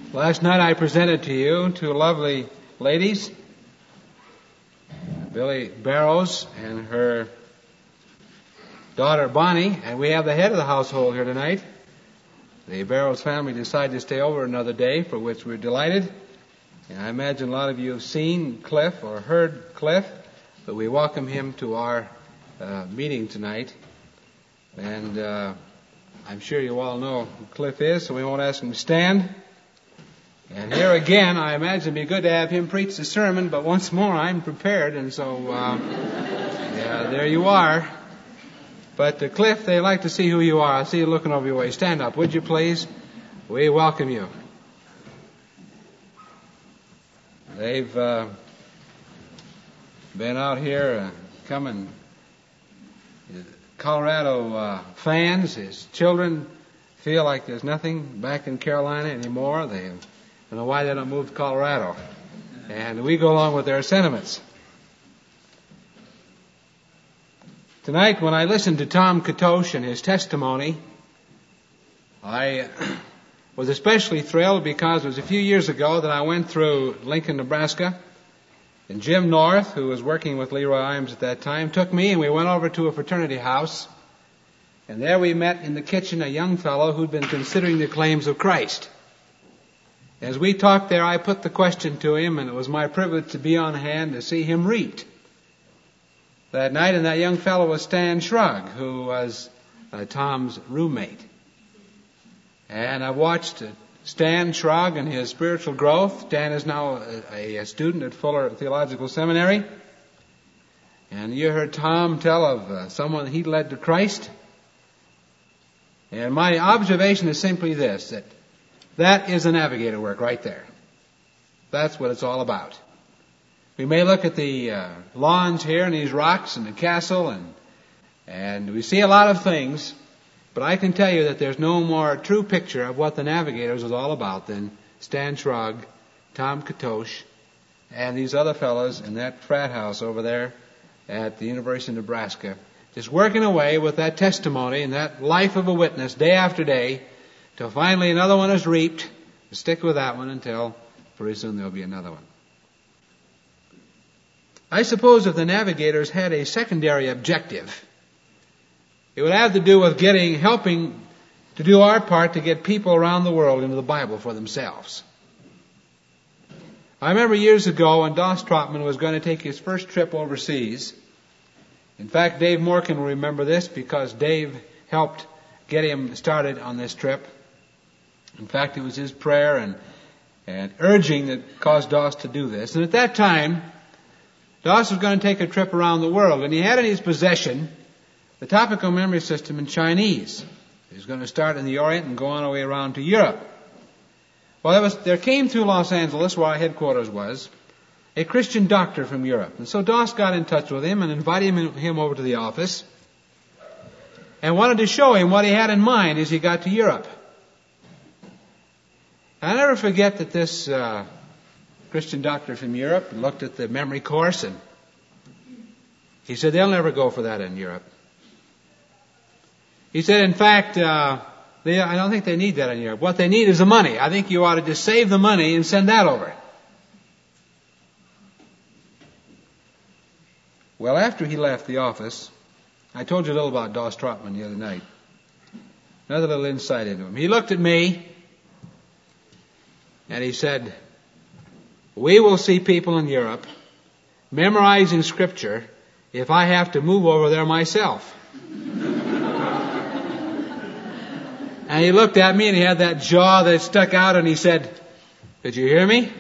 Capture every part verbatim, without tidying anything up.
Last night I presented to you two lovely ladies, Billy Barrows and her daughter Bonnie, and we have the head of the household here tonight. The Barrows family decided to stay over another day, for which we're delighted. And I imagine a lot of you have seen Cliff or heard Cliff, but we welcome him to our uh, meeting tonight. And uh, I'm sure you all know who Cliff is, so we won't ask him to stand. And here again, I imagine it'd be good to have him preach the sermon, but once more, I'm prepared, and so, uh, yeah, there you are. But uh, Cliff, they like to see who you are. I see you looking over your way. Stand up, would you please? We welcome you. They've uh, been out here uh, coming, Colorado uh, fans. His children feel like there's nothing back in Carolina anymore. They have I don't know why they don't move to Colorado. And we go along with their sentiments. Tonight, when I listened to Tom Katosh and his testimony, I was especially thrilled because it was a few years ago that I went through Lincoln, Nebraska, and Jim North, who was working with Leroy Imes at that time, took me and we went over to a fraternity house. And there we met in the kitchen a young fellow who'd been considering the claims of Christ. As we talked there, I put the question to him, and it was my privilege to be on hand to see him read. That night, and that young fellow was Stan Shrug, who was uh, Tom's roommate. And I watched uh, Stan Shrug and his spiritual growth. Stan is now a, a student at Fuller Theological Seminary. And you heard Tom tell of uh, someone he led to Christ. And my observation is simply this, that that is the navigator work right there. That's what it's all about. We may look at the uh, lawns here and these rocks and the castle and and we see a lot of things, but I can tell you that there's no more true picture of what the navigators was all about than Stan Shrug, Tom Katosh, and these other fellows in that frat house over there at the University of Nebraska, just working away with that testimony and that life of a witness day after day, till finally another one is reaped. Stick with that one until pretty soon there'll be another one. I suppose if the navigators had a secondary objective, it would have to do with getting, helping to do our part to get people around the world into the Bible for themselves. I remember years ago when Doss Trotman was going to take his first trip overseas. In fact, Dave Morgan will remember this because Dave helped get him started on this trip. In fact, it was his prayer and, and urging that caused Doss to do this. And at that time, Doss was going to take a trip around the world, and he had in his possession the topical memory system in Chinese. He was going to start in the Orient and go on our way around to Europe. Well, there, was, there came through Los Angeles, where our headquarters was, a Christian doctor from Europe. And so Doss got in touch with him and invited him, him over to the office and wanted to show him what he had in mind as he got to Europe. I'll never forget that this uh, Christian doctor from Europe looked at the memory course and he said, they'll never go for that in Europe. He said, in fact, uh, they, I don't think they need that in Europe. What they need is the money. I think you ought to just save the money and send that over. Well, after he left the office, I told you a little about Doss Trotman the other night. Another little insight into him. He looked at me and he said, we will see people in Europe memorizing Scripture if I have to move over there myself. And he looked at me and he had that jaw that stuck out and he said, did you hear me?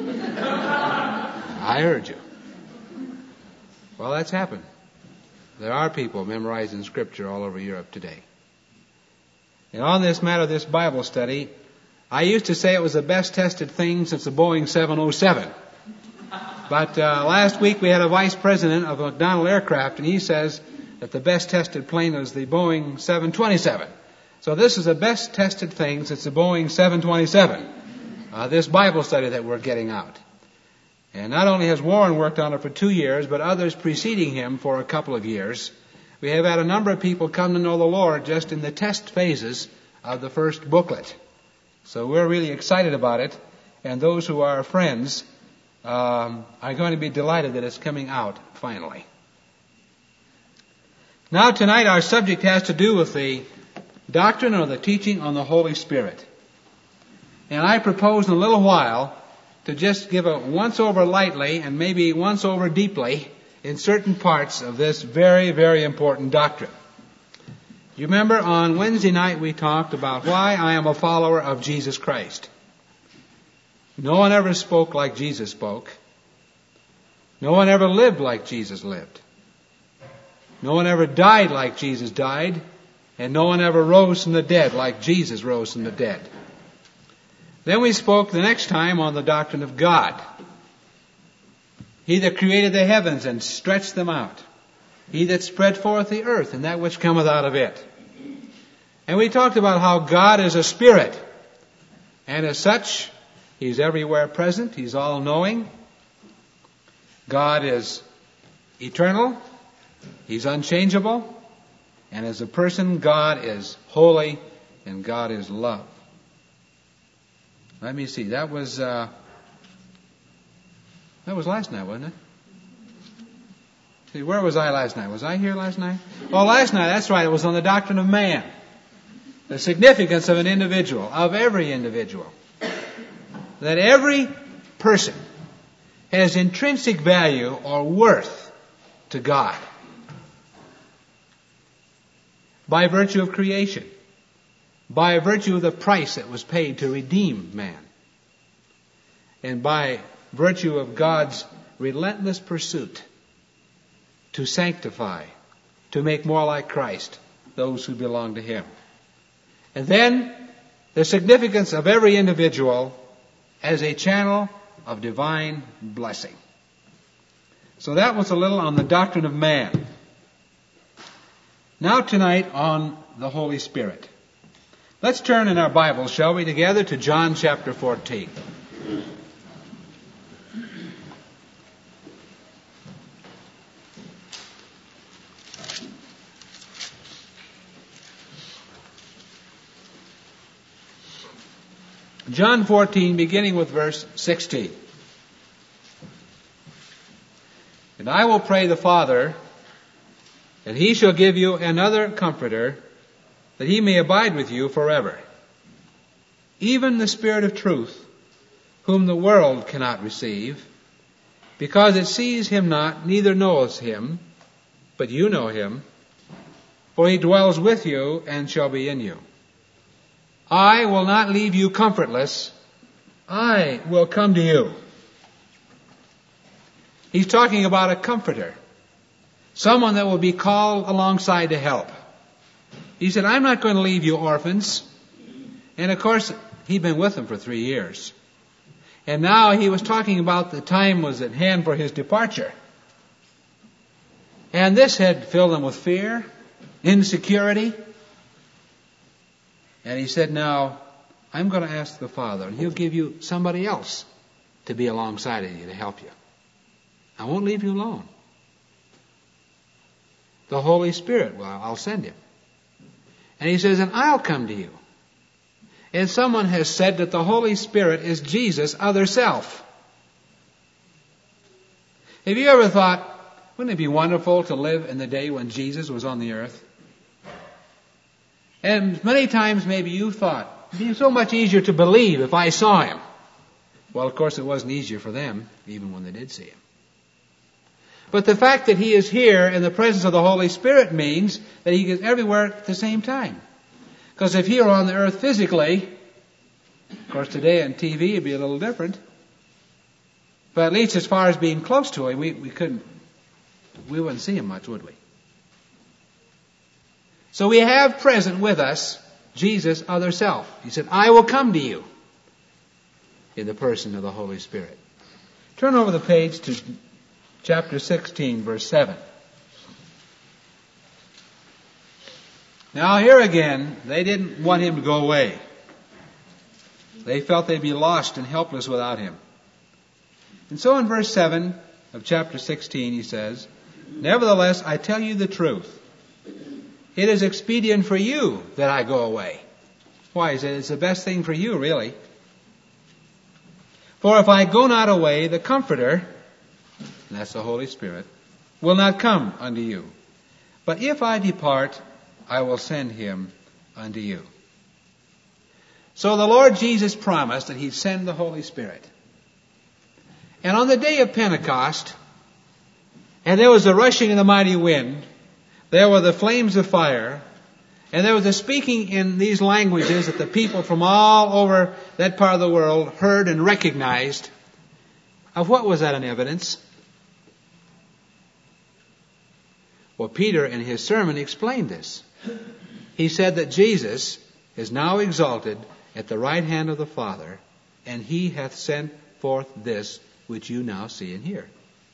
I heard you. Well, that's happened. There are people memorizing Scripture all over Europe today. And on this matter, this Bible study, I used to say it was the best tested thing since the Boeing seven oh seven. But uh, last week we had a vice president of McDonnell Aircraft, and he says that the best tested plane was the Boeing seven twenty-seven. So this is the best tested thing since the Boeing seven twenty-seven, uh, this Bible study that we're getting out. And not only has Warren worked on it for two years, but others preceding him for a couple of years. We have had a number of people come to know the Lord just in the test phases of the first booklet. So we're really excited about it, and those who are friends um, are going to be delighted that it's coming out finally. Now tonight our subject has to do with the doctrine or the teaching on the Holy Spirit. And I propose in a little while to just give a once-over lightly and maybe once-over deeply in certain parts of this very, very important doctrine. You remember on Wednesday night we talked about why I am a follower of Jesus Christ. No one ever spoke like Jesus spoke. No one ever lived like Jesus lived. No one ever died like Jesus died. And no one ever rose from the dead like Jesus rose from the dead. Then we spoke the next time on the doctrine of God. He that created the heavens and stretched them out. He that spread forth the earth and that which cometh out of it. And we talked about how God is a spirit. And as such, He's everywhere present. He's all-knowing. God is eternal. He's unchangeable. And as a person, God is holy and God is love. Let me see. That was uh, that was last night, wasn't it? See, where was I last night? Was I here last night? Oh, last night, that's right. It was on the doctrine of man. The significance of an individual, of every individual. That every person has intrinsic value or worth to God. By virtue of creation. By virtue of the price that was paid to redeem man. And by virtue of God's relentless pursuit to sanctify, to make more like Christ those who belong to Him. And then the significance of every individual as a channel of divine blessing. So that was a little on the doctrine of man. Now tonight on the Holy Spirit. Let's turn in our Bibles, shall we, together to John chapter fourteen. John fourteen, beginning with verse sixteen. And I will pray the Father, and He shall give you another Comforter, that He may abide with you forever. Even the Spirit of truth, whom the world cannot receive, because it sees Him not, neither knoweth Him, but you know Him, for He dwells with you and shall be in you. I will not leave you comfortless. I will come to you. He's talking about a comforter. Someone that will be called alongside to help. He said, I'm not going to leave you orphans. And of course, he'd been with them for three years. And now he was talking about the time was at hand for his departure. And this had filled them with fear, insecurity. And he said, now, I'm going to ask the Father, and He'll give you somebody else to be alongside of you to help you. I won't leave you alone. The Holy Spirit, well, I'll send Him. And He says, and I'll come to you. And someone has said that the Holy Spirit is Jesus' other self. Have you ever thought, wouldn't it be wonderful to live in the day when Jesus was on the earth? And many times maybe you thought, it'd be so much easier to believe if I saw Him. Well, of course it wasn't easier for them, even when they did see Him. But the fact that He is here in the presence of the Holy Spirit means that He is everywhere at the same time. Because if He were on the earth physically, of course today on T V it'd be a little different. But at least as far as being close to Him, we, we couldn't, we wouldn't see Him much, would we? So we have present with us Jesus' other self. He said, I will come to you in the person of the Holy Spirit. Turn over the page to chapter sixteen, verse seven. Now here again, they didn't want Him to go away. They felt they'd be lost and helpless without Him. And so in verse seven of chapter sixteen, he says, nevertheless, I tell you the truth. It is expedient for you that I go away. Why? He said, it's the best thing for you, really. For if I go not away, the Comforter, and that's the Holy Spirit, will not come unto you. But if I depart, I will send him unto you. So the Lord Jesus promised that he'd send the Holy Spirit. And on the day of Pentecost, and there was a rushing of the mighty wind, there were the flames of fire, and there was a speaking in these languages that the people from all over that part of the world heard and recognized. Of what was that an evidence? Well, Peter in his sermon explained this. He said that Jesus is now exalted at the right hand of the Father, and he hath sent forth this which you now see and hear.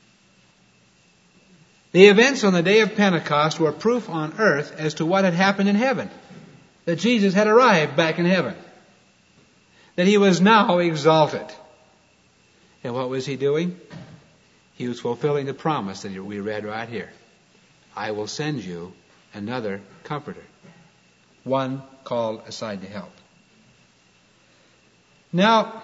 The events on the day of Pentecost were proof on earth as to what had happened in heaven. That Jesus had arrived back in heaven. That he was now exalted. And what was he doing? He was fulfilling the promise that we read right here. I will send you another Comforter. One called aside to help. Now,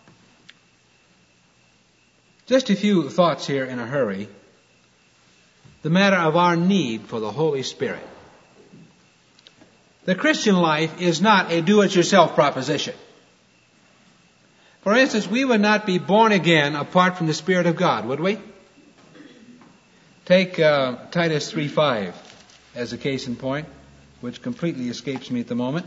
just a few thoughts here in a hurry. The matter of our need for the Holy Spirit. The Christian life is not a do-it-yourself proposition. For instance, we would not be born again apart from the Spirit of God, would we? Take uh, Titus three five as a case in point, which completely escapes me at the moment.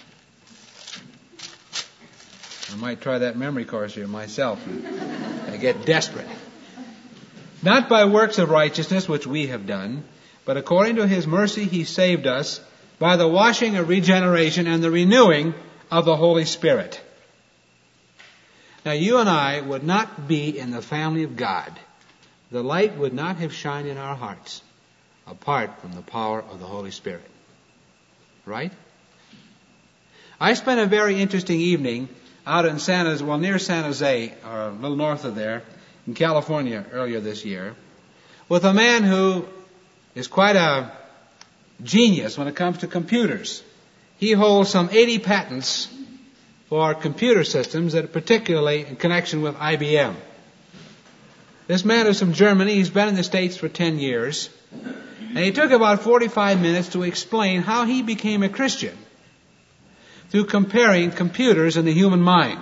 I might try that memory course here myself. I get desperate. Not by works of righteousness which we have done, but according to his mercy he saved us by the washing of regeneration and the renewing of the Holy Spirit. Now you and I would not be in the family of God. The light would not have shined in our hearts apart from the power of the Holy Spirit. Right? I spent a very interesting evening out in San Jose, well near San Jose, or a little north of there, in California earlier this year, with a man who is quite a genius when it comes to computers. He holds some eighty patents for computer systems, that particularly in connection with I B M. This man is from Germany. He's been in the States for ten years. And he took about forty-five minutes to explain how he became a Christian through comparing computers and the human mind.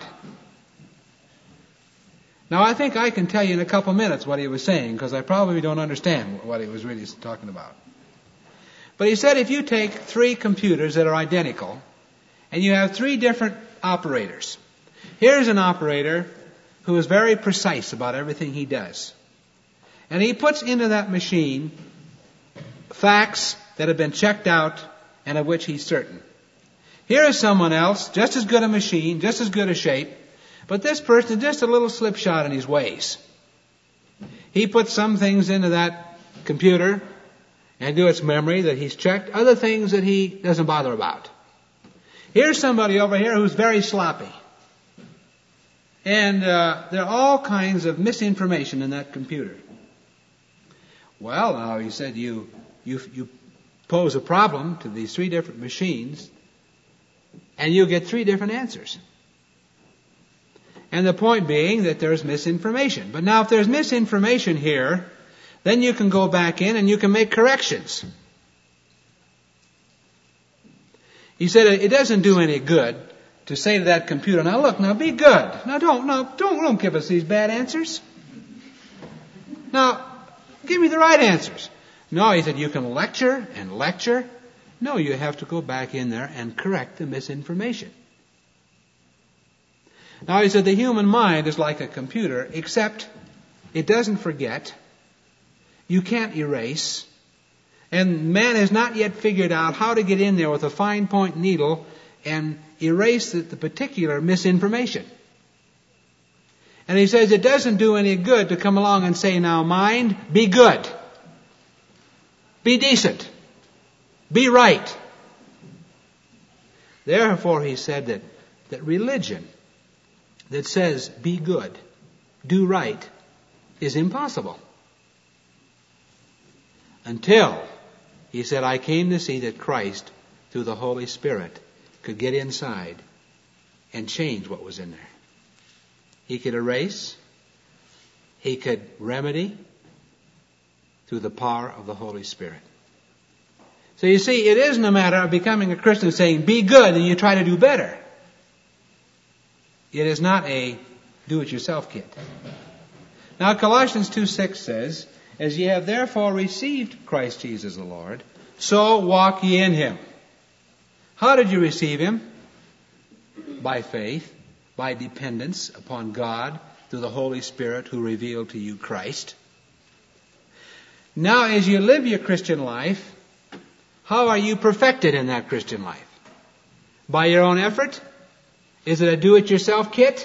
Now, I think I can tell you in a couple minutes what he was saying, because I probably don't understand what he was really talking about. But he said if you take three computers that are identical, and you have three different operators. Here's an operator who is very precise about everything he does. And he puts into that machine facts that have been checked out and of which he's certain. Here is someone else, just as good a machine, just as good a shape, but this person is just a little slipshod in his ways. He puts some things into that computer and to its memory that he's checked, other things that he doesn't bother about. Here's somebody over here who's very sloppy. And uh, there are all kinds of misinformation in that computer. Well, now, he said, you, you, you pose a problem to these three different machines, and you get three different answers. And the point being that there's misinformation. But now if there's misinformation here, then you can go back in and you can make corrections. He said it doesn't do any good to say to that computer, now look, now be good. Now don't, no, don't, don't give us these bad answers. Now, give me the right answers. No, he said, you can lecture and lecture. No, you have to go back in there and correct the misinformation. Now, he said the human mind is like a computer, except it doesn't forget. You can't erase. And man has not yet figured out how to get in there with a fine point needle and erase the, the particular misinformation. And he says it doesn't do any good to come along and say, now mind, be good. Be decent. Be right. Therefore, he said that, that religion that says be good, do right, is impossible. Until, he said, I came to see that Christ, through the Holy Spirit, could get inside and change what was in there. He could erase. He could remedy through the power of the Holy Spirit. So you see, it isn't a matter of becoming a Christian saying, be good, and you try to do better. It is not a do-it-yourself kit. Now Colossians two six says, as ye have therefore received Christ Jesus the Lord, so walk ye in Him. How did you receive Him? By faith, by dependence upon God through the Holy Spirit who revealed to you Christ. Now as you live your Christian life, how are you perfected in that Christian life? By your own effort? Is it a do-it-yourself kit?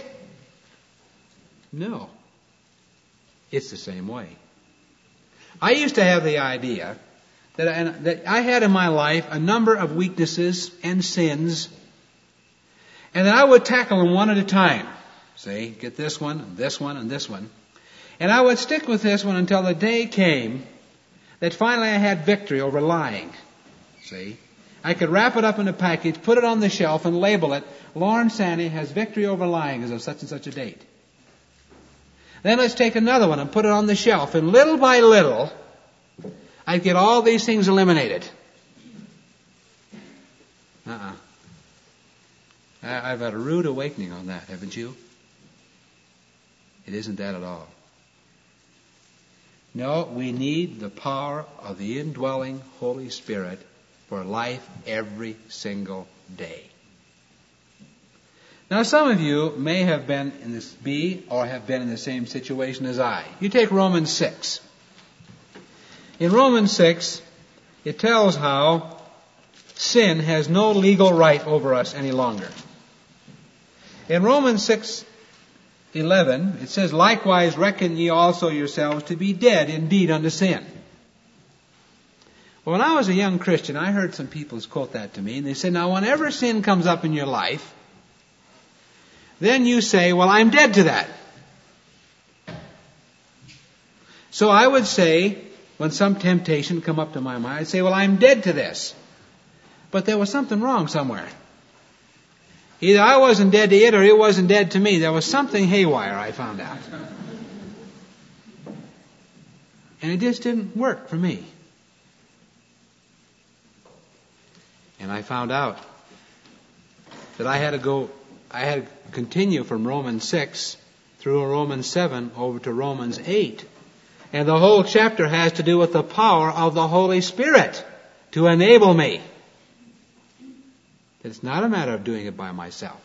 No. It's the same way. I used to have the idea that I, that I had in my life a number of weaknesses and sins, and that I would tackle them one at a time. See, get this one, and this one, and this one. And I would stick with this one until the day came that finally I had victory over lying. See, I could wrap it up in a package, put it on the shelf, and label it, Lorne Sanny has victory over lying as of such and such a date. Then let's take another one and put it on the shelf, and little by little, I'd get all these things eliminated. Uh-uh. I, I've had a rude awakening on that, haven't you? It isn't that at all. No, we need the power of the indwelling Holy Spirit for life every single day. Now, some of you may have been in this, be, or have been in the same situation as I. You take Romans six. In Romans six, it tells how sin has no legal right over us any longer. In Romans six eleven, it says, likewise reckon ye also yourselves to be dead indeed unto sin. Well, when I was a young Christian, I heard some people quote that to me, and they said, now whenever sin comes up in your life, then you say, well, I'm dead to that. So I would say, when some temptation come up to my mind, I'd say, well, I'm dead to this. But there was something wrong somewhere. Either I wasn't dead to it or it wasn't dead to me. There was something haywire, I found out. And it just didn't work for me. And I found out that I had to go, I had to continue from Romans six through Romans seven over to Romans eight. And the whole chapter has to do with the power of the Holy Spirit to enable me. It's not a matter of doing it by myself.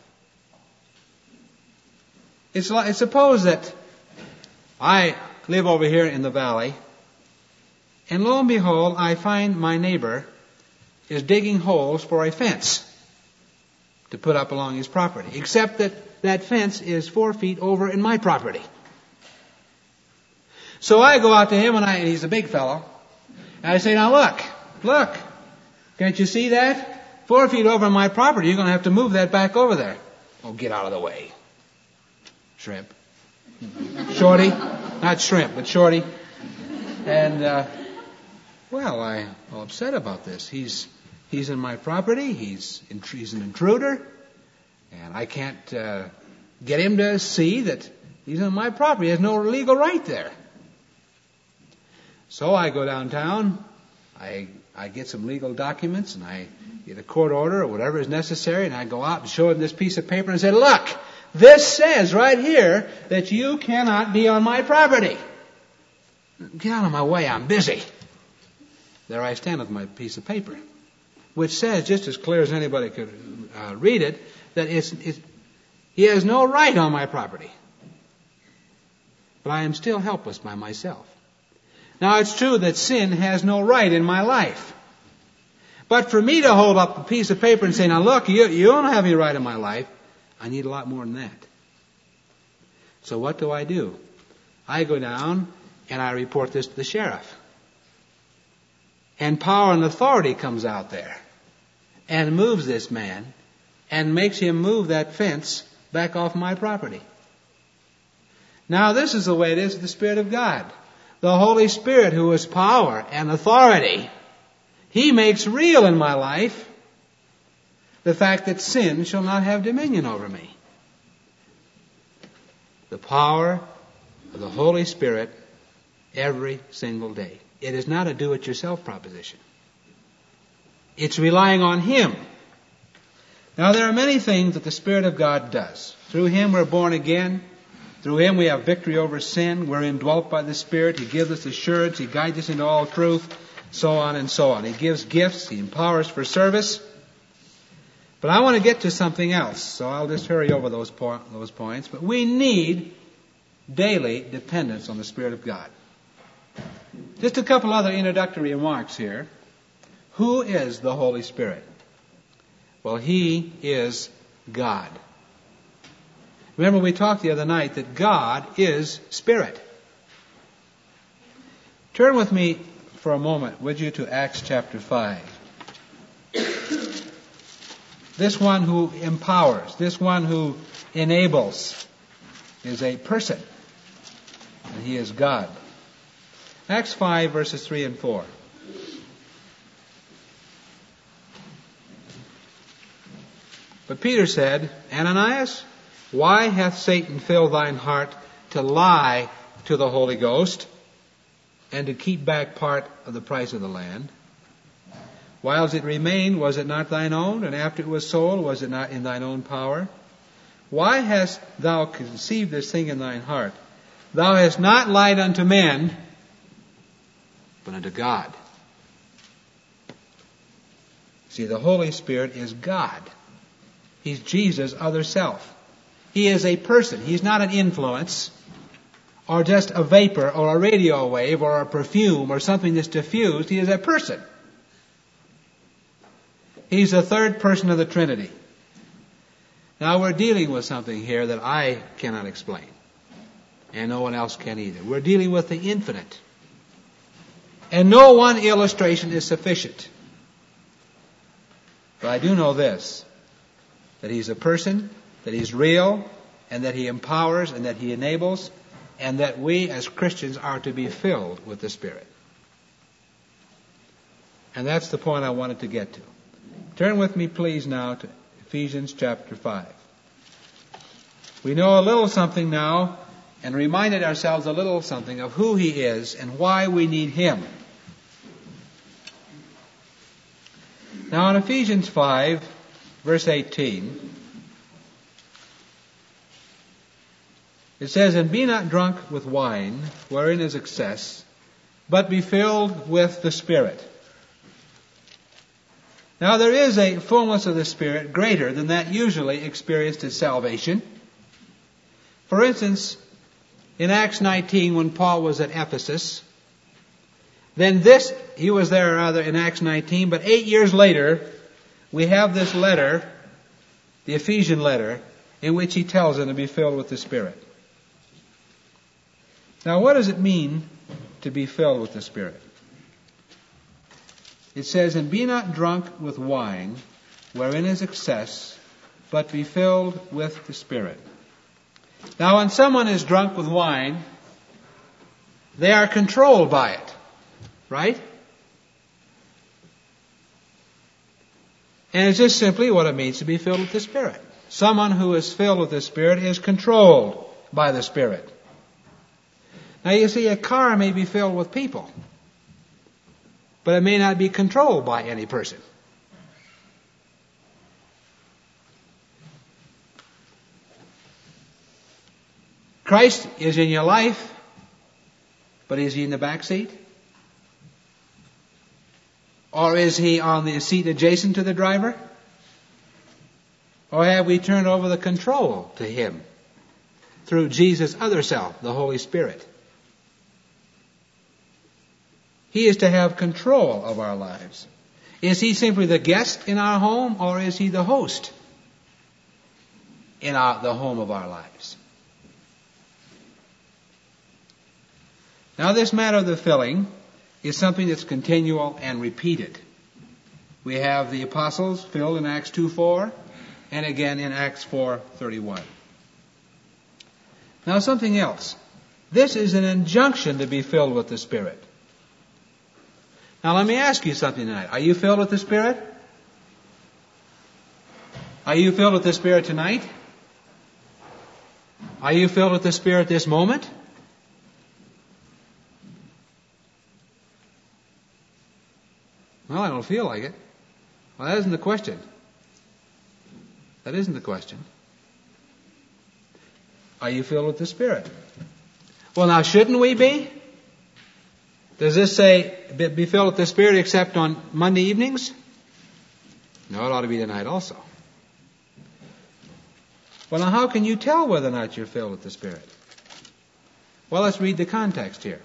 It's like, suppose that I live over here in the valley, and lo and behold, I find my neighbor is digging holes for a fence to put up along his property, except that that fence is four feet over in my property. So I go out to him, and, I, and he's a big fellow, and I say, now look, look, can't you see that? Four feet over my property, you're going to have to move that back over there. Oh, get out of the way. Shrimp. Shorty. Not shrimp, but shorty. And, uh, well, I'm upset about this. He's he's in my property. He's, in, he's an intruder. And I can't uh, get him to see that he's on my property. He has no legal right there. So I go downtown. I I get some legal documents, and I get a court order or whatever is necessary, and I go out and show him this piece of paper and say, look, this says right here that you cannot be on my property. Get out of my way, I'm busy. There I stand with my piece of paper, which says, just as clear as anybody could uh, read it, that it's, it's, he has no right on my property. But I am still helpless by myself. Now, it's true that sin has no right in my life. But for me to hold up a piece of paper and say, now look, you, you don't have any right in my life, I need a lot more than that. So what do I do? I go down and I report this to the sheriff. And power and authority comes out there and moves this man and makes him move that fence back off my property. Now, this is the way it is with the Spirit of God. The Holy Spirit, who is power and authority, He makes real in my life the fact that sin shall not have dominion over me. The power of the Holy Spirit every single day. It is not a do-it-yourself proposition. It's relying on Him. Now, there are many things that the Spirit of God does. Through Him we're born again. Through Him we have victory over sin. We're indwelt by the Spirit. He gives us assurance. He guides us into all truth. So on and so on. He gives gifts. He empowers for service. But I want to get to something else, so I'll just hurry over those, po- those points. But we need daily dependence on the Spirit of God. Just a couple other introductory remarks here. Who is the Holy Spirit? Well, He is God. Remember we talked the other night that God is Spirit. Turn with me for a moment, would you, to Acts chapter five. This one who empowers, this one who enables, is a person. And He is God. Acts five, verses three and four. But Peter said, Ananias, why hath Satan filled thine heart to lie to the Holy Ghost and to keep back part of the price of the land? Whiles it remained, was it not thine own? And after it was sold, was it not in thine own power? Why hast thou conceived this thing in thine heart? Thou hast not lied unto men, but unto God. See, the Holy Spirit is God. He's Jesus' other self. He is a person. He's not an influence, or just a vapor, or a radio wave, or a perfume, or something that's diffused. He is a person. He's the third person of the Trinity. Now we're dealing with something here that I cannot explain. And no one else can either. We're dealing with the infinite. And no one illustration is sufficient. But I do know this, that He's a person, that He's real, and that He empowers, and that He enables, and that we as Christians are to be filled with the Spirit. And that's the point I wanted to get to. Turn with me, please, now to Ephesians chapter five. We know a little something now, and reminded ourselves a little something of who He is and why we need Him. Now in Ephesians five, verse eighteen, it says, And be not drunk with wine, wherein is excess, but be filled with the Spirit. Now there is a fullness of the Spirit greater than that usually experienced at salvation. For instance, in Acts nineteen, when Paul was at Ephesus, then this, he was there rather in Acts nineteen, but eight years later, we have this letter, the Ephesian letter, in which he tells them to be filled with the Spirit. Now what does it mean to be filled with the Spirit? It says, And be not drunk with wine, wherein is excess, but be filled with the Spirit. Now when someone is drunk with wine, they are controlled by it, right? And it's just simply what it means to be filled with the Spirit. Someone who is filled with the Spirit is controlled by the Spirit. Now you see, a car may be filled with people, but it may not be controlled by any person. Christ is in your life, but is He in the back seat? Or is He on the seat adjacent to the driver? Or have we turned over the control to Him through Jesus' other self, the Holy Spirit? He is to have control of our lives. Is He simply the guest in our home, or is He the host in our, the home of our lives? Now this matter of the filling is something that's continual and repeated. We have the apostles filled in Acts two four, and again in Acts four thirty-one. Now something else. This is an injunction to be filled with the Spirit. Now let me ask you something tonight. Are you filled with the Spirit? Are you filled with the Spirit tonight? Are you filled with the Spirit this moment? Well, I don't feel like it. Well, that isn't the question. That isn't the question. Are you filled with the Spirit? Well, now, shouldn't we be? Does this say, be filled with the Spirit except on Monday evenings? No, it ought to be tonight also. Well, now, how can you tell whether or not you're filled with the Spirit? Well, let's read the context here.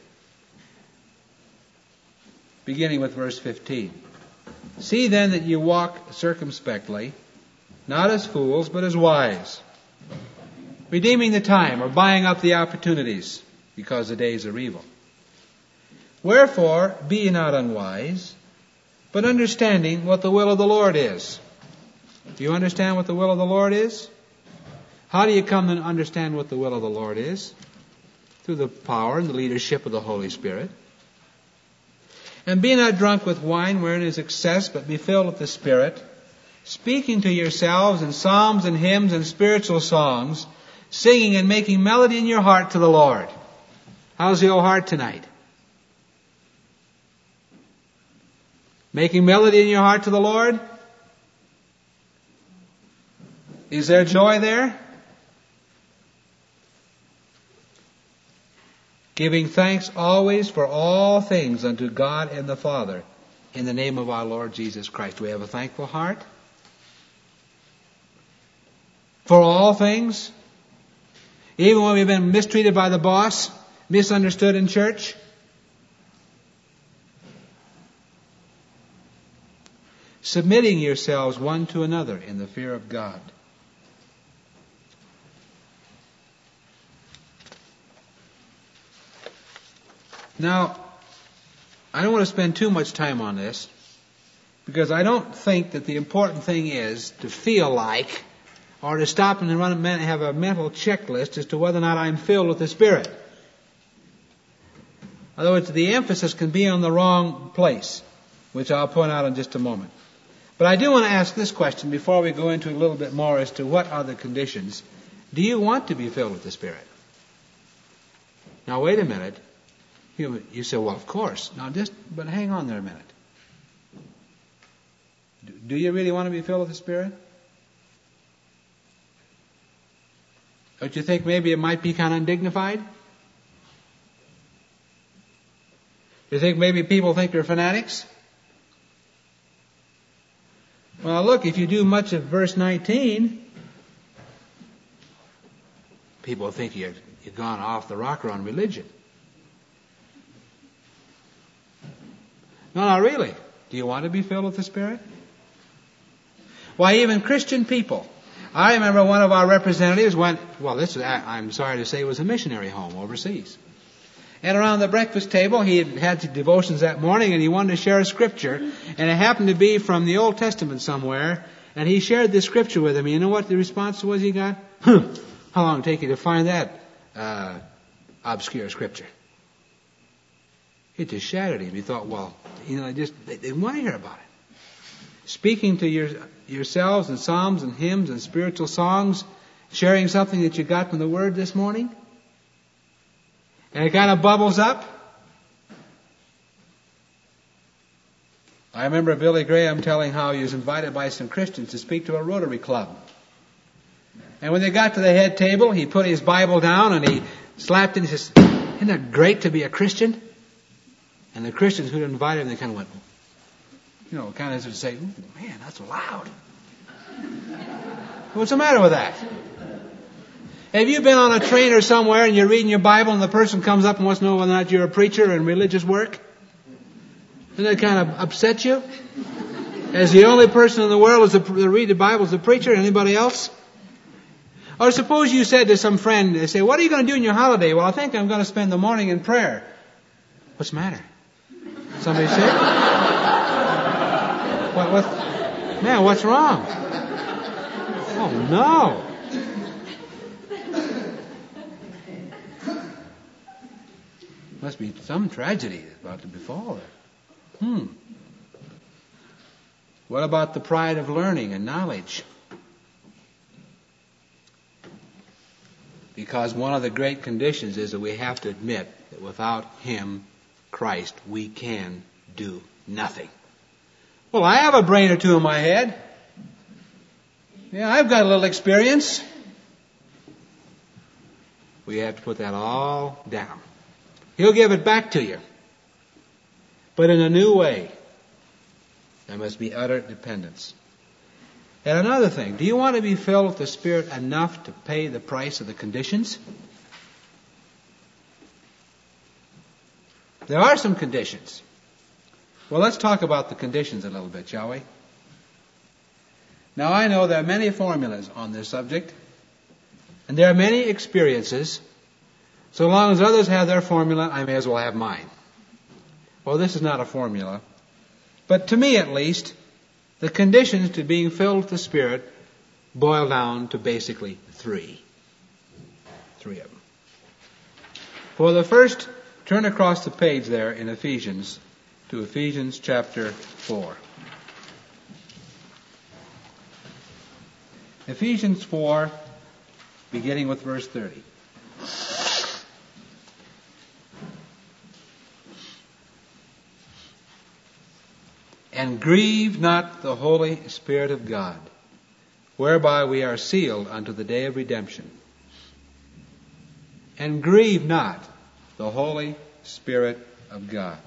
Beginning with verse fifteen. See then that you walk circumspectly, not as fools, but as wise, redeeming the time, or buying up the opportunities, because the days are evil. Wherefore, be ye not unwise, but understanding what the will of the Lord is. Do you understand what the will of the Lord is? How do you come to understand what the will of the Lord is? Through the power and the leadership of the Holy Spirit. And be not drunk with wine wherein is excess, but be filled with the Spirit, speaking to yourselves in psalms and hymns and spiritual songs, singing and making melody in your heart to the Lord. How's the old heart tonight? Making melody in your heart to the Lord? Is there joy there? Giving thanks always for all things unto God and the Father, in the name of our Lord Jesus Christ. Do we have a thankful heart? For all things? Even when we've been mistreated by the boss, misunderstood in church? Submitting yourselves one to another in the fear of God. Now, I don't want to spend too much time on this, because I don't think that the important thing is to feel like, or to stop and run and have a mental checklist as to whether or not I'm filled with the Spirit. In other words, the emphasis can be on the wrong place, which I'll point out in just a moment. But I do want to ask this question before we go into a little bit more as to what are the conditions. Do you want to be filled with the Spirit? Now, wait a minute. You, you say, well, of course. Now, just, but hang on there a minute. Do, do you really want to be filled with the Spirit? Don't you think maybe it might be kind of undignified? Do you think maybe people think you're fanatics? Well, look, if you do much of verse nineteen, people think you're, you've gone off the rocker on religion. No, not really. Do you want to be filled with the Spirit? Why, even Christian people. I remember one of our representatives went, well, this is, I'm sorry to say, it was a missionary home overseas. And around the breakfast table, he had had devotions that morning, and he wanted to share a scripture, and it happened to be from the Old Testament somewhere, and he shared this scripture with him. You know what the response was he got? Huh, how long did it take you to find that uh, obscure scripture? It just shattered him. He thought, well, you know, just they didn't want to hear about it. Speaking to your, yourselves in psalms and hymns and spiritual songs, sharing something that you got from the Word this morning, and it kind of bubbles up. I remember Billy Graham telling how he was invited by some Christians to speak to a Rotary Club. And when they got to the head table, he put his Bible down and he slapped it and he says, isn't that great to be a Christian? And the Christians who had invited him, they kind of went, you know, kind of would say, ooh, man, that's loud. What's the matter with that? Have you been on a train or somewhere and you're reading your Bible and the person comes up and wants to know whether or not you're a preacher in religious work? Doesn't that kind of upset you? As the only person in the world to read the Bible is a preacher, anybody else? Or suppose you said to some friend, they say, what are you going to do in your holiday? Well, I think I'm going to spend the morning in prayer. What's the matter? Somebody sick? What, what? Man, what's wrong? Oh, no. Must be some tragedy about to befall her. Hmm. What about the pride of learning and knowledge? Because one of the great conditions is that we have to admit that without Him, Christ, we can do nothing. Well, I have a brain or two in my head. Yeah, I've got a little experience. We have to put that all down. He'll give it back to you. But in a new way. There must be utter dependence. And another thing, do you want to be filled with the Spirit enough to pay the price of the conditions? There are some conditions. Well, let's talk about the conditions a little bit, shall we? Now, I know there are many formulas on this subject, and there are many experiences. So long as others have their formula, I may as well have mine. Well, this is not a formula. But to me, at least, the conditions to being filled with the Spirit boil down to basically three. Three of them. For the first, turn across the page there in Ephesians to Ephesians chapter four. Ephesians four, beginning with verse thirty. And grieve not the Holy Spirit of God, whereby we are sealed unto the day of redemption. And grieve not the Holy Spirit of God.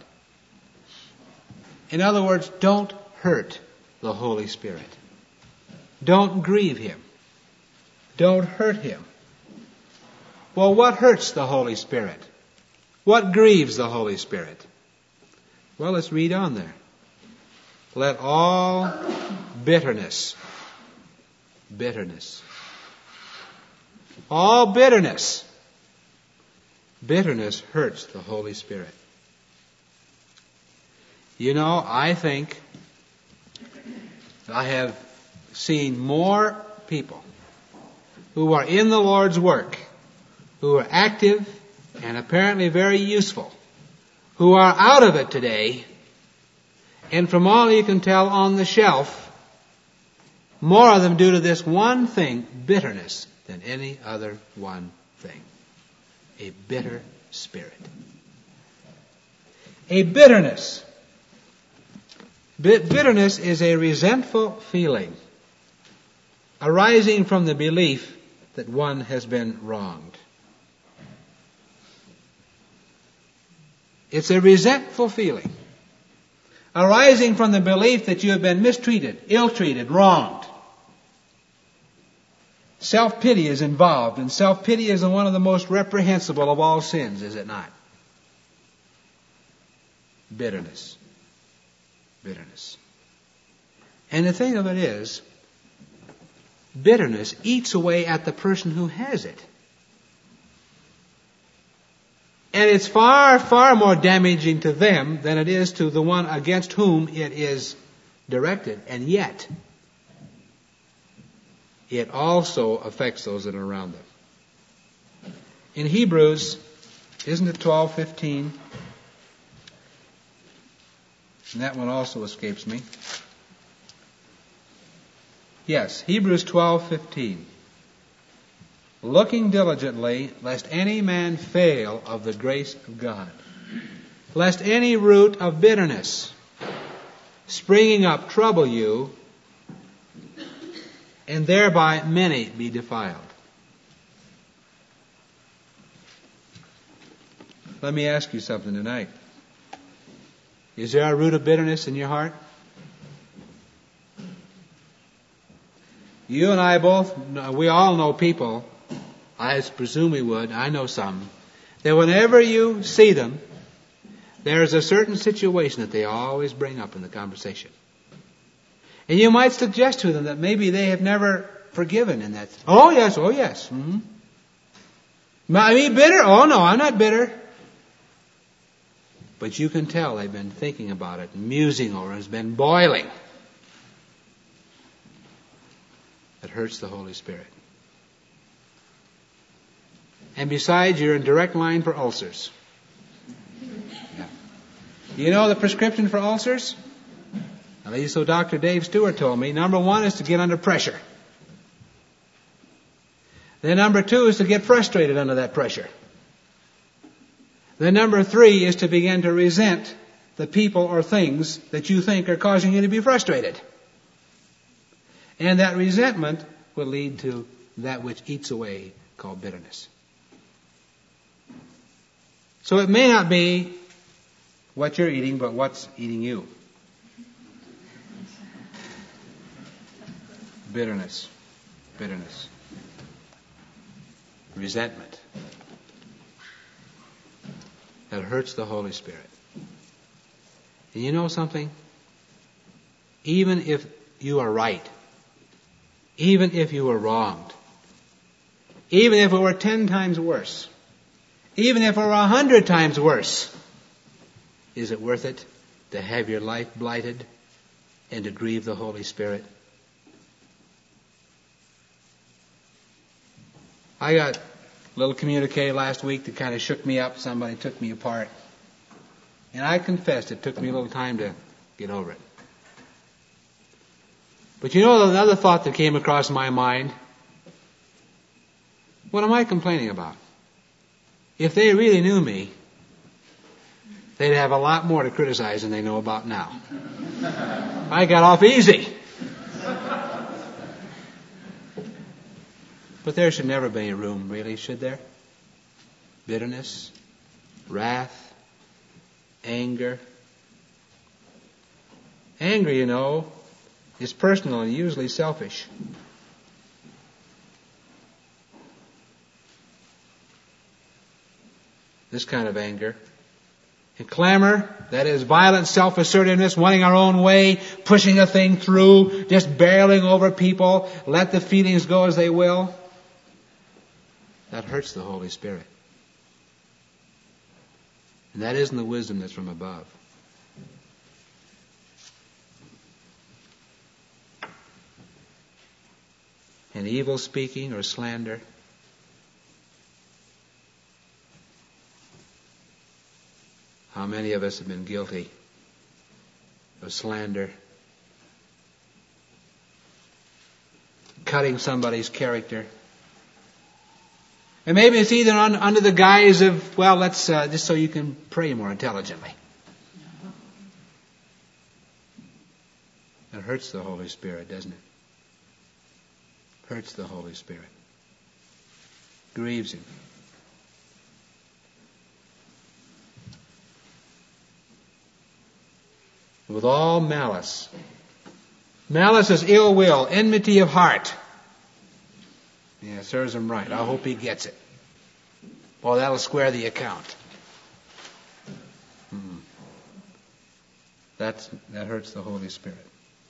In other words, don't hurt the Holy Spirit. Don't grieve Him. Don't hurt Him. Well, what hurts the Holy Spirit? What grieves the Holy Spirit? Well, let's read on there. Let all bitterness, bitterness, all bitterness, bitterness hurts the Holy Spirit. You know, I think I have seen more people who are in the Lord's work, who are active and apparently very useful, who are out of it today, and from all you can tell on the shelf, more of them due to this one thing, bitterness, than any other one thing. A bitter spirit. A bitterness. Bitterness is a resentful feeling arising from the belief that one has been wronged. It's a resentful feeling arising from the belief that you have been mistreated, ill-treated, wronged. Self-pity is involved, and self-pity is one of the most reprehensible of all sins, is it not? Bitterness. Bitterness. And the thing of it is, bitterness eats away at the person who has it. And it's far, far more damaging to them than it is to the one against whom it is directed. And yet, it also affects those that are around them. In Hebrews, isn't it twelve fifteen? And that one also escapes me. Yes, Hebrews twelve fifteen. Looking diligently, lest any man fail of the grace of God, lest any root of bitterness springing up trouble you, and thereby many be defiled. Let me ask you something tonight. Is there a root of bitterness in your heart? You and I both, we all know people, I presume we would, I know some, that whenever you see them, there is a certain situation that they always bring up in the conversation. And you might suggest to them that maybe they have never forgiven in that. Oh yes, oh yes. Mm-hmm. I mean bitter? Oh no, I'm not bitter. But you can tell they've been thinking about it, musing over it, it's been boiling. It hurts the Holy Spirit. And besides, you're in direct line for ulcers. Yeah. You know the prescription for ulcers? At least so Doctor Dave Stewart told me. Number one is to get under pressure. Then number two is to get frustrated under that pressure. Then number three is to begin to resent the people or things that you think are causing you to be frustrated. And that resentment will lead to that which eats away, called bitterness. So it may not be what you're eating, but what's eating you. Bitterness. Bitterness. Resentment. That hurts the Holy Spirit. And you know something? Even if you are right, even if you were wronged, even if it were ten times worse, even if it were a hundred times worse, is it worth it to have your life blighted and to grieve the Holy Spirit? I got a little communique last week that kind of shook me up. Somebody took me apart. And I confessed it took me a little time to get over it. But you know another thought that came across my mind? What am I complaining about? If they really knew me, they'd have a lot more to criticize than they know about now. I got off easy. But there should never be any room, really, should there? Bitterness, wrath, anger. Anger, you know, is personal and usually selfish. This kind of anger. And clamor, that is violent self-assertiveness, wanting our own way, pushing a thing through, just barreling over people, let the feelings go as they will. That hurts the Holy Spirit. And that isn't the wisdom that's from above. And evil speaking or slander. How many of us have been guilty of slander? Cutting somebody's character. And maybe it's either on, under the guise of, well, let's, uh, just so you can pray more intelligently. It hurts the Holy Spirit, doesn't it? Hurts the Holy Spirit. Grieves Him. With all malice. Malice is ill will, enmity of heart. Yeah, serves him right. I hope he gets it. Well, that'll square the account. Hmm. That's, that hurts the Holy Spirit.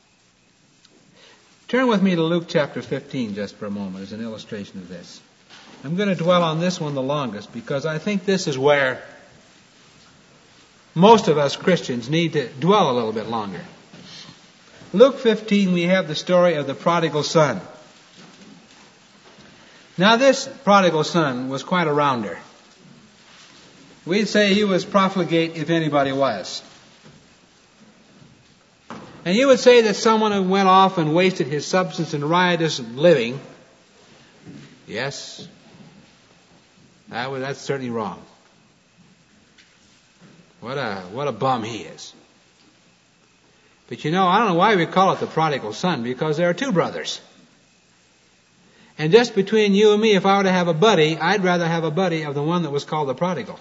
Turn with me to Luke chapter fifteen just for a moment as an illustration of this. I'm going to dwell on this one the longest because I think this is where most of us Christians need to dwell a little bit longer. Luke fifteen, we have the story of the prodigal son. Now this prodigal son was quite a rounder. We'd say he was profligate if anybody was. And you would say that someone who went off and wasted his substance in riotous living, yes, that was, that's certainly wrong. What a, what a bum he is. But you know, I don't know why we call it the prodigal son, because there are two brothers. And just between you and me, if I were to have a buddy, I'd rather have a buddy of the one that was called the prodigal.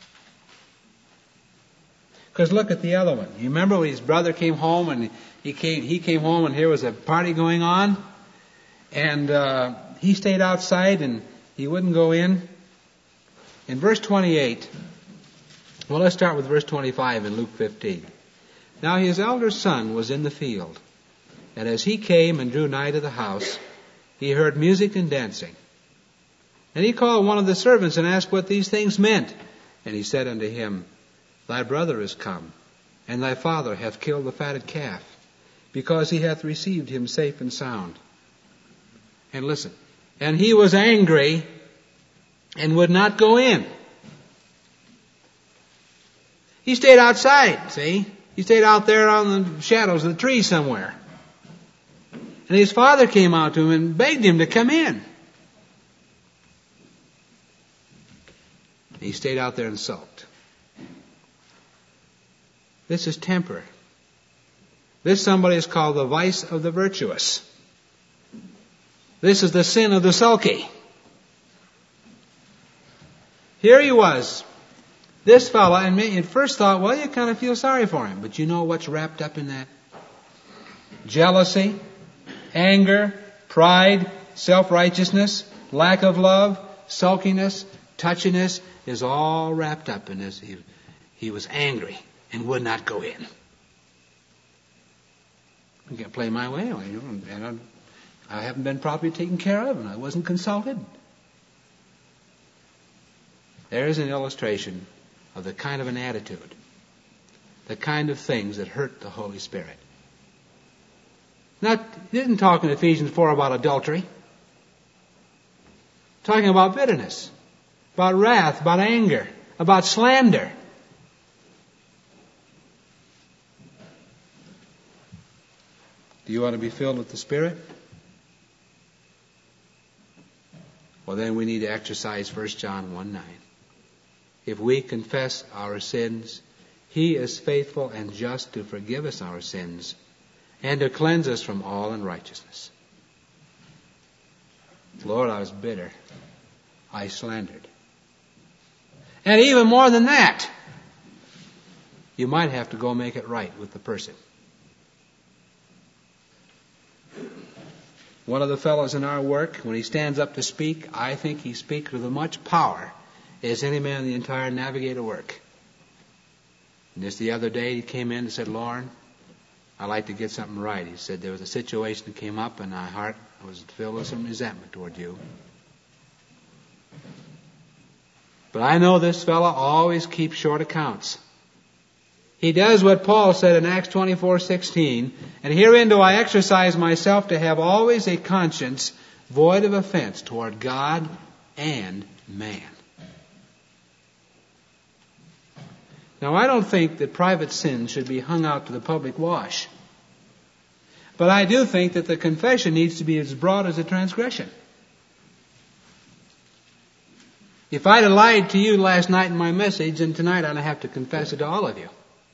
Because look at the other one. You remember when his brother came home and he came, he came home and here was a party going on? And uh, he stayed outside and he wouldn't go in. In verse twenty-eight, well, let's start with verse twenty-five in Luke fifteen. Now his elder son was in the field, and as he came and drew nigh to the house, he heard music and dancing. And he called one of the servants and asked what these things meant. And he said unto him, Thy brother is come, and thy father hath killed the fatted calf, because he hath received him safe and sound. And listen, and he was angry and would not go in. He stayed outside, see? He stayed out there on the shadows of the trees somewhere. And his father came out to him and begged him to come in. He stayed out there and sulked. This is temper. This somebody is called the vice of the virtuous. This is the sin of the sulky. Here he was, this fellow, and me, at first thought, well, you kind of feel sorry for him. But you know what's wrapped up in that? Jealousy, anger, pride, self-righteousness, lack of love, sulkiness, touchiness is all wrapped up in this. He, he was angry and would not go in. I can't play my way, and I haven't been properly taken care of, and I wasn't consulted. There's an illustration of the kind of an attitude, the kind of things that hurt the Holy Spirit. Not, he didn't talk in Ephesians four about adultery. Talking about bitterness, about wrath, about anger, about slander. Do you want to be filled with the Spirit? Well, then we need to exercise First John one nine. If we confess our sins, He is faithful and just to forgive us our sins and to cleanse us from all unrighteousness. Lord, I was bitter. I slandered. And even more than that, you might have to go make it right with the person. One of the fellows in our work, when he stands up to speak, I think he speaks with as much power as any man in the entire Navigator work. And just the other day he came in and said, Lauren, I'd like to get something right. He said there was a situation that came up and my heart was filled with some resentment toward you. But I know this fellow always keeps short accounts. He does what Paul said in Acts twenty-four sixteen, and herein do I exercise myself to have always a conscience void of offense toward God and man. Now, I don't think that private sins should be hung out to the public wash. But I do think that the confession needs to be as broad as a transgression. If I'd have lied to you last night in my message, then tonight I'd have to confess it to all of you.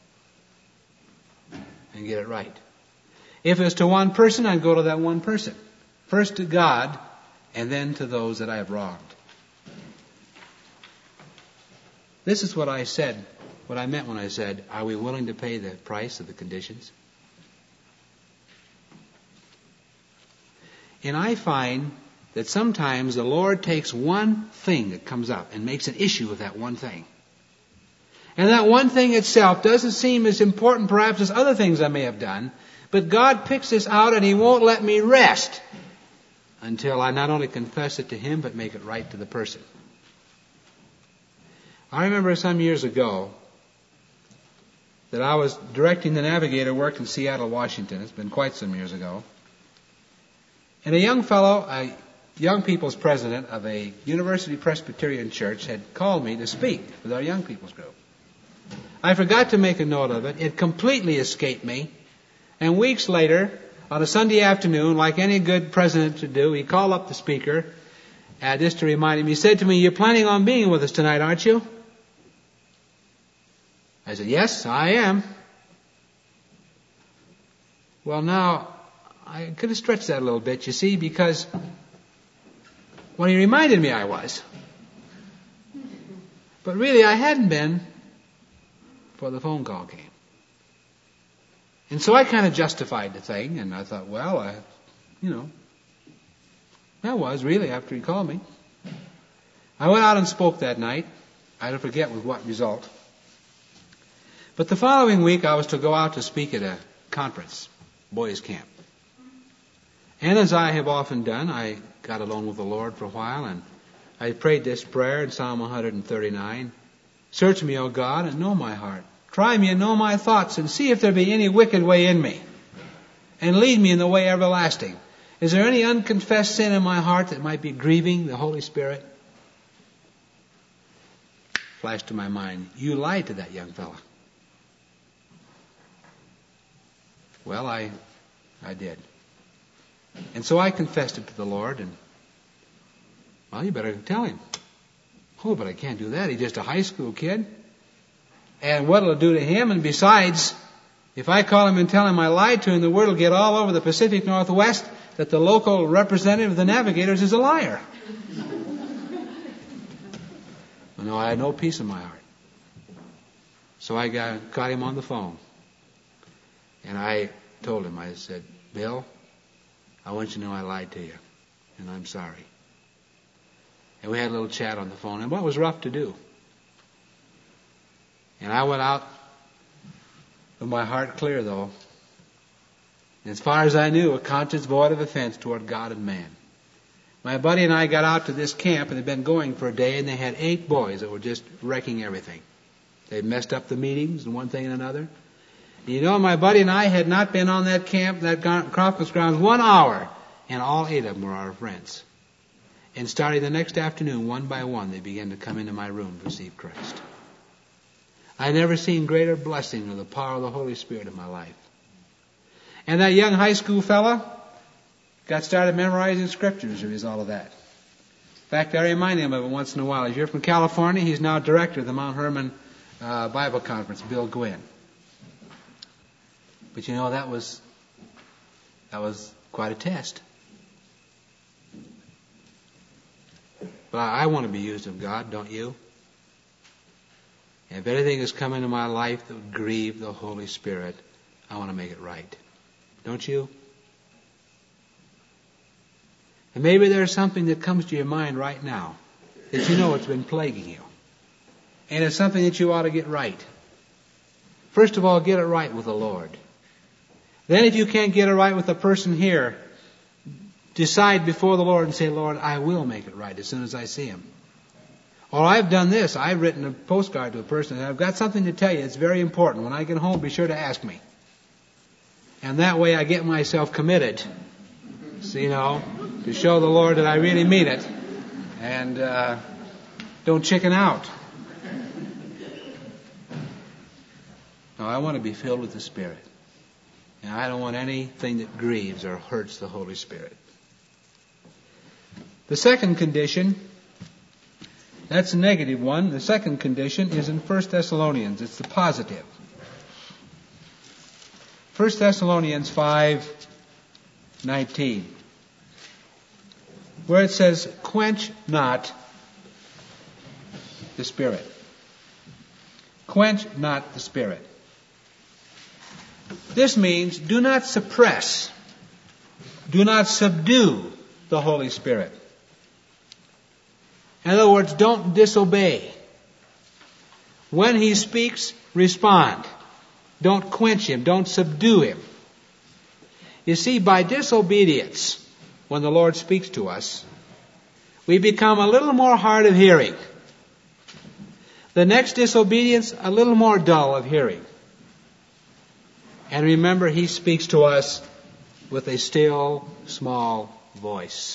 And get it right. If it's to one person, I'd go to that one person. First to God, and then to those that I have wronged. This is what I said, what I meant when I said, are we willing to pay the price of the conditions? And I find that sometimes the Lord takes one thing that comes up and makes an issue of that one thing. And that one thing itself doesn't seem as important perhaps as other things I may have done, but God picks this out and He won't let me rest until I not only confess it to Him, but make it right to the person. I remember some years ago that I was directing the Navigator work in Seattle, Washington. It's been quite some years ago. And a young fellow, a young people's president of a University Presbyterian church, had called me to speak with our young people's group. I forgot to make a note of it. It completely escaped me. And weeks later, on a Sunday afternoon, like any good president should do, he called up the speaker, uh, just to remind him. He said to me, "You're planning on being with us tonight, aren't you?" I said, "Yes, I am." Well, now, I could have stretched that a little bit, you see, because when he reminded me I was. But really, I hadn't been before the phone call came. And so I kind of justified the thing, and I thought, well, I, you know, I was really after he called me. I went out and spoke that night. I don't forget with what result. But the following week, I was to go out to speak at a conference, boys' camp. And as I have often done, I got alone with the Lord for a while, and I prayed this prayer in Psalm one thirty-nine. "Search me, O God, and know my heart. Try me and know my thoughts, and see if there be any wicked way in me. And lead me in the way everlasting. Is there any unconfessed sin in my heart that might be grieving the Holy Spirit?" Flashed to my mind, you lied to that young fella. Well, I, I did. And so I confessed it to the Lord, and, well, you better tell Him. Oh, but I can't do that. He's just a high school kid. And what it'll do to him, and besides, if I call him and tell him I lied to him, the word will get all over the Pacific Northwest that the local representative of the Navigators is a liar. No, I had no peace in my heart. So I got, got him on the phone. And I told him, I said, Bill, I want you to know I lied to you. And I'm sorry. And we had a little chat on the phone. And what was rough to do. And I went out with my heart clear, though. And as far as I knew, a conscience void of offense toward God and man. My buddy and I got out to this camp, and they'd been going for a day, and they had eight boys that were just wrecking everything. They messed up the meetings and one thing and another. And you know, my buddy and I had not been on that camp, that conference grounds, one hour, and all eight of them were our friends. And starting the next afternoon, one by one, they began to come into my room to receive Christ. I never seen greater blessing of the power of the Holy Spirit in my life. And that young high school fella got started memorizing scriptures as a result of that. In fact, I remind him of it once in a while. As you're from California, he's now director of the Mount Hermon uh, Bible Conference, Bill Gwynn. But you know, that was that was quite a test. But I, I want to be used of God, don't you? And if anything has come into my life that would grieve the Holy Spirit, I want to make it right. Don't you? And maybe there's something that comes to your mind right now that you know it's been plaguing you. And it's something that you ought to get right. First of all, get it right with the Lord. Then if you can't get it right with the person here, decide before the Lord and say, Lord, I will make it right as soon as I see him. Or I've done this. I've written a postcard to a person, and I've got something to tell you. It's very important. When I get home, be sure to ask me. And that way I get myself committed, so, you know, to show the Lord that I really mean it. And uh, don't chicken out. No, I want to be filled with the Spirit. And I don't want anything that grieves or hurts the Holy Spirit. The second condition, that's a negative one. The second condition is in First Thessalonians. It's the positive. First Thessalonians five nineteen, where it says, quench not the Spirit. Quench not the Spirit. This means do not suppress, do not subdue the Holy Spirit. In other words, don't disobey. When He speaks, respond. Don't quench Him. Don't subdue Him. You see, by disobedience, when the Lord speaks to us, we become a little more hard of hearing. The next disobedience, a little more dull of hearing. And remember, He speaks to us with a still, small voice.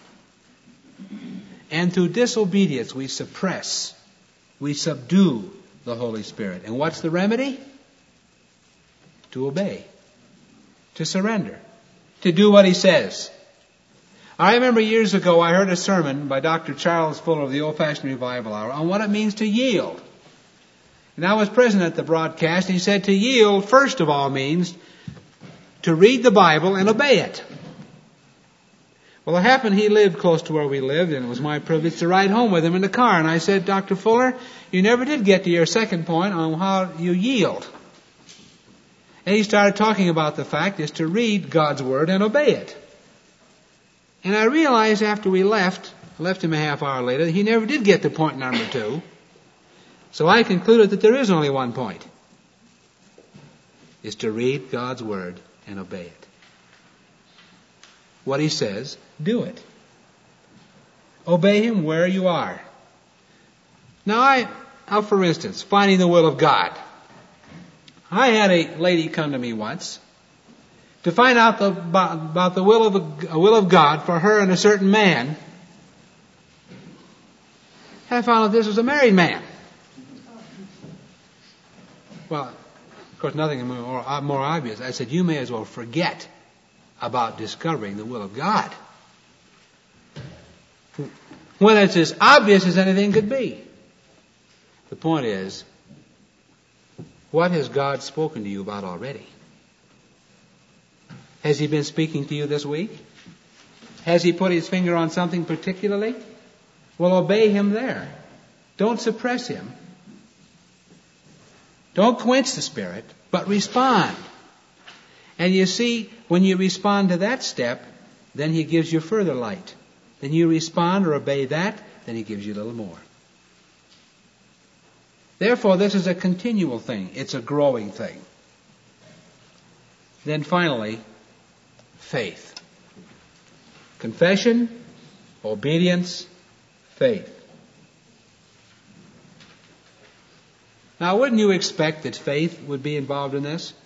And through disobedience, we suppress, we subdue the Holy Spirit. And what's the remedy? To obey, to surrender, to do what He says. I remember years ago I heard a sermon by Doctor Charles Fuller of the Old-Fashioned Revival Hour on what it means to yield. And I was present at the broadcast, and he said to yield, first of all, means to read the Bible and obey it. Well, it happened he lived close to where we lived, and it was my privilege to ride home with him in the car. And I said, Doctor Fuller, you never did get to your second point on how you yield. And he started talking about the fact is to read God's Word and obey it. And I realized after we left, I left him a half hour later, that he never did get to point number two. So I concluded that there is only one point. Is to read God's Word and obey it. What He says, do it. Obey Him where you are. Now I, now for instance, finding the will of God. I had a lady come to me once to find out the, about, about the will of, a, will of God for her and a certain man. And I found out this was a married man. Well, of course, nothing more, more obvious. I said, you may as well forget about discovering the will of God. when it's as obvious as anything could be. The point is, what has God spoken to you about already? Has He been speaking to you this week? Has He put His finger on something particularly? Well, obey Him there. Don't suppress Him. Don't quench the Spirit, but respond. And you see, when you respond to that step, then He gives you further light. Then you respond or obey that, then He gives you a little more. Therefore, this is a continual thing. It's a growing thing. Then finally, faith. Confession, obedience, faith. Now, wouldn't you expect that faith would be involved in this?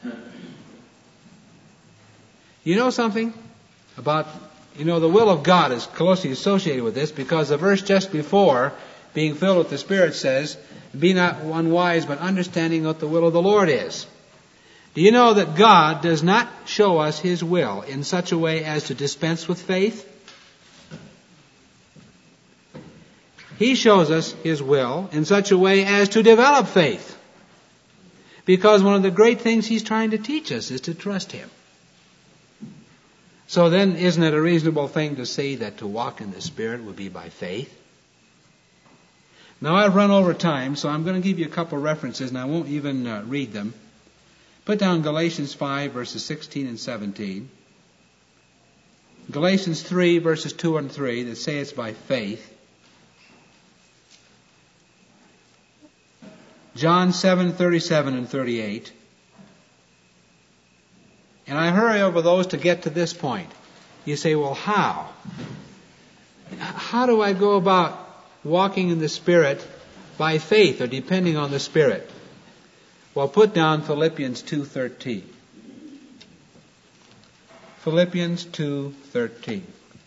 You know something about, you know, the will of God is closely associated with this, because the verse just before, being filled with the Spirit, says, be not unwise, but understanding what the will of the Lord is. Do you know that God does not show us His will in such a way as to dispense with faith? He shows us His will in such a way as to develop faith. Because one of the great things He's trying to teach us is to trust Him. So then, isn't it a reasonable thing to say that to walk in the Spirit would be by faith? Now, I've run over time, so I'm going to give you a couple of references, and I won't even uh, read them. Put down Galatians five, verses sixteen and seventeen. Galatians three, verses two and three, that say it's by faith. John seven, thirty-seven and thirty-eight. And I hurry over those to get to this point. You say, well, how? How do I go about walking in the Spirit by faith or depending on the Spirit? Well, put down Philippians two thirteen. Philippians two thirteen.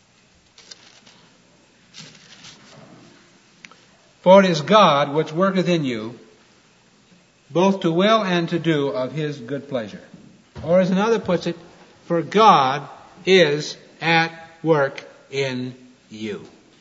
For it is God which worketh in you, both to will and to do of His good pleasure. Or as another puts it, for God is at work in you.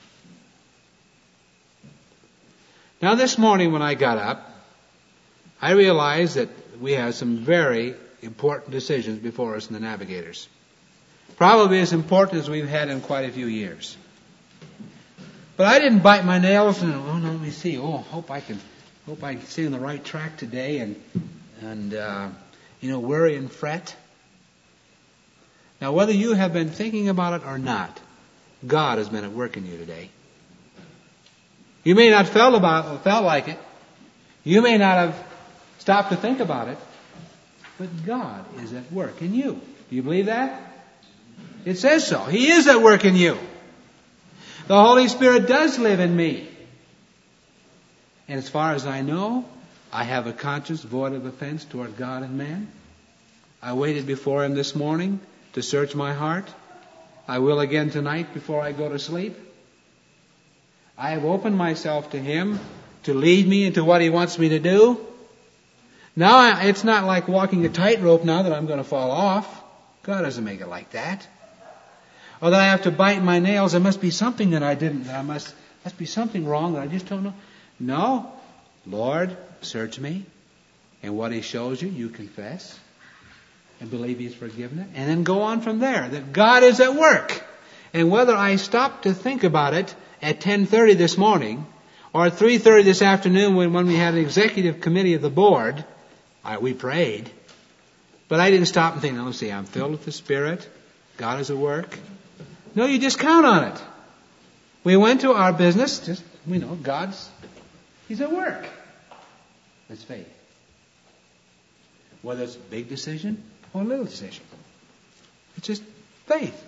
Now this morning when I got up, I realized that we have some very important decisions before us in the Navigators. Probably as important as we've had in quite a few years. But I didn't bite my nails and, oh, no, let me see. Oh, hope I can, hope I can stay on the right track today and, and, uh, you know, worry and fret. Now, whether you have been thinking about it or not, God has been at work in you today. You may not felt about felt like it. You may not have stopped to think about it. But God is at work in you. Do you believe that? It says so. He is at work in you. The Holy Spirit does live in me. And as far as I know, I have a conscience void of offense toward God and man. I waited before Him this morning to search my heart. I will again tonight before I go to sleep. I have opened myself to Him to lead me into what He wants me to do. Now, I, it's not like walking a tightrope now that I'm going to fall off. God doesn't make it like that. Or that I have to bite my nails. There must be something that I didn't, that I must, must be something wrong that I just don't know. No. Lord, search me. And what He shows you, you confess. And believe He's forgiven it. And then go on from there. That God is at work. And whether I stop to think about it at ten thirty this morning, or at three thirty this afternoon when, when we had an executive committee of the board, I, we prayed. But I didn't stop and think, no, see, I'm filled with the Spirit. God is at work. No, you just count on it. We went to our business, just, we know, God's, He's at work. That's faith. Whether it's a big decision or a little decision. It's just faith.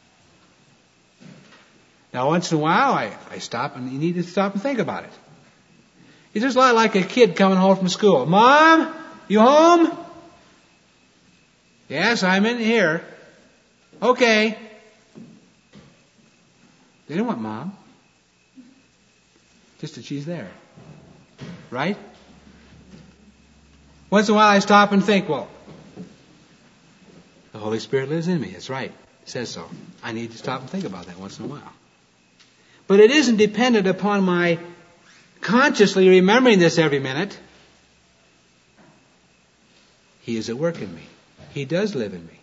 Now, once in a while, I, I stop, and you need to stop and think about it. It's just like, like a kid coming home from school. Mom, you home? Yes, I'm in here. Okay. They don't want Mom. Just that she's there. Right? Once in a while I stop and think, well, the Holy Spirit lives in me. That's right. It says so. I need to stop and think about that once in a while. But it isn't dependent upon my consciously remembering this every minute. He is at work in me. He does live in me.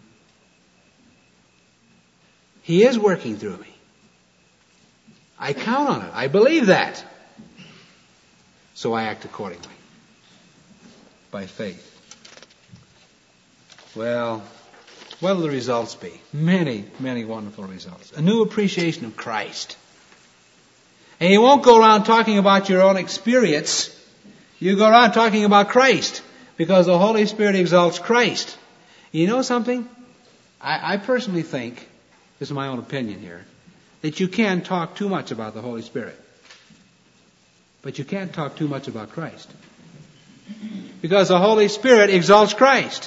He is working through me. I count on it. I believe that. So I act accordingly. By faith. Well, what will the results be? Many, many wonderful results. A new appreciation of Christ. And you won't go around talking about your own experience. You go around talking about Christ. Because the Holy Spirit exalts Christ. You know something? I, I personally think, this is my own opinion here, that you can talk too much about the Holy Spirit. But you can't talk too much about Christ. Because the Holy Spirit exalts Christ.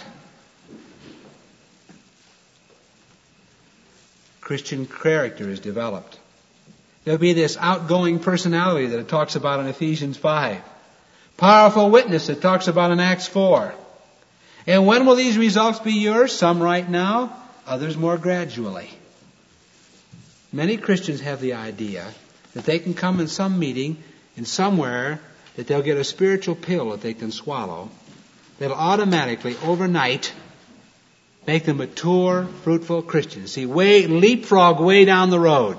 Christian character is developed. There'll be this outgoing personality that it talks about in Ephesians five. Powerful witness it talks about in Acts four. And when will these results be yours? Some right now, others more gradually. Many Christians have the idea that they can come in some meeting in somewhere that they'll get a spiritual pill that they can swallow that'll automatically, overnight, make them mature, fruitful Christians. See, way, leapfrog way down the road.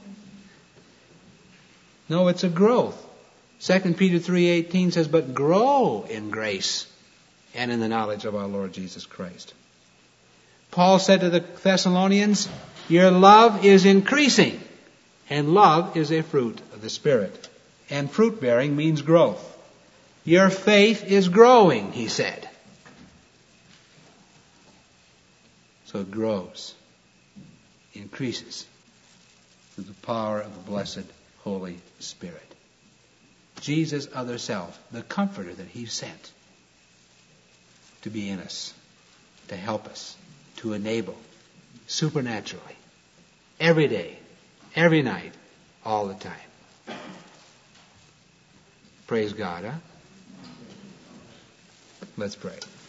No, it's a growth. Second Peter three eighteen says, but grow in grace and in the knowledge of our Lord Jesus Christ. Paul said to the Thessalonians, your love is increasing, and love is a fruit of the Spirit. And fruit bearing means growth. Your faith is growing, he said. So it grows, increases through the power of the blessed Holy Spirit. Jesus' other self, the comforter that he sent to be in us, to help us, to enable, supernaturally, every day, every night, all the time. Praise God, huh? Let's pray.